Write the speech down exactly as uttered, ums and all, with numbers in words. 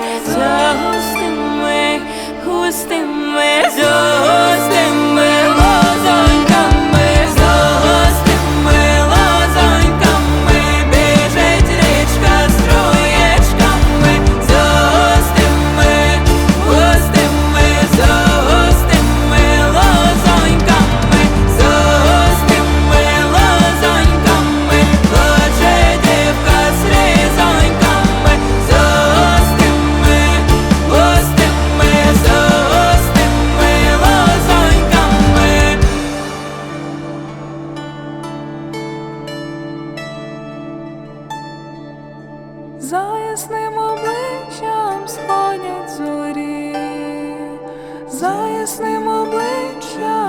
за густими, густими, за густими лозоньками, за густими лозоньками біжить річка струєчками, за густими, густими, за густими лозоньками, за густими лозоньками, плаче дівка з різоньками, за густими, густими, за густими лозоньками. За ясним обличчям сходять зорі, за ясним обличчям